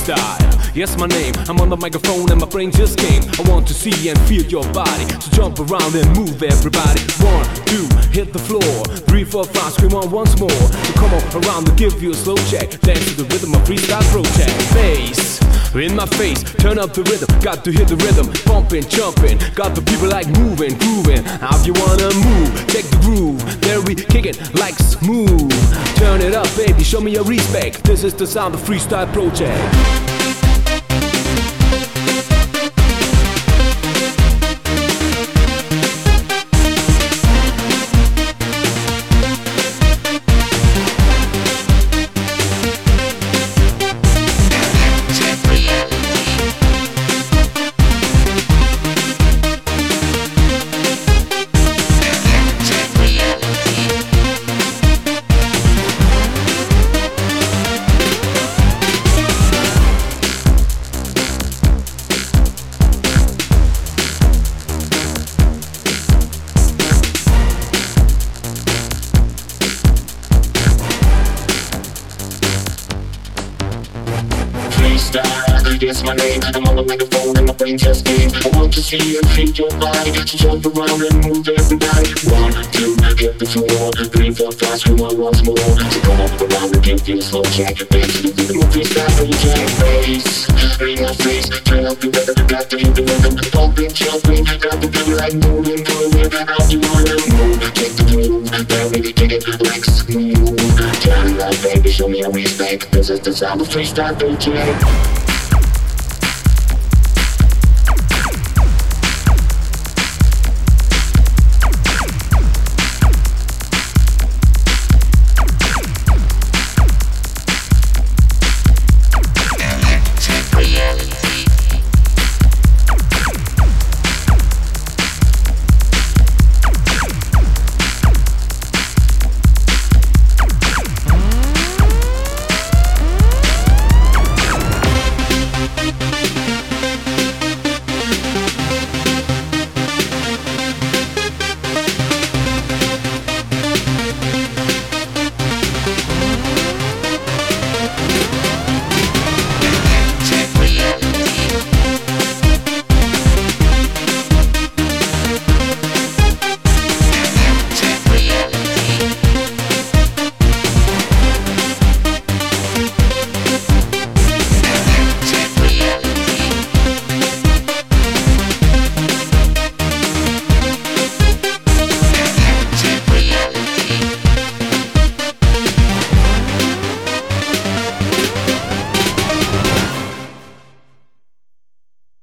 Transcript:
freestyle. Yes, my name, I'm on the microphone and my brain just came. I want to see and feel your body, so jump around and move everybody. 1, 2, hit the floor. 3, 4, 5, scream on once more. So come on around to give you a slow check. Dance to the rhythm of freestyle project. Bass in my face, turn up the rhythm. Got to hit the rhythm, pumping, jumping. Got the people like moving, grooving. How you wanna move? Check the groove. There we kick it like smooth. Turn it up, baby, show me your respect. This is the sound of freestyle project. Yes, my name, I'm on the microphone and my brain just came. I want to see and feel your body, to jump around and move everybody. 1, 2, hit the floor. 3, 4, 5, scream on once more. So come up around and give you a slow check. Dance to the rhythm of freestyle project. Bass in my face, turn up the rhythm. Got to hit the rhythm, pumping, jumping. Got the people like moving, moving. How you wanna move? Take the groove, then we kick it like smooth. Turn it up, baby, show me your respect. This is the sound of freestyle project.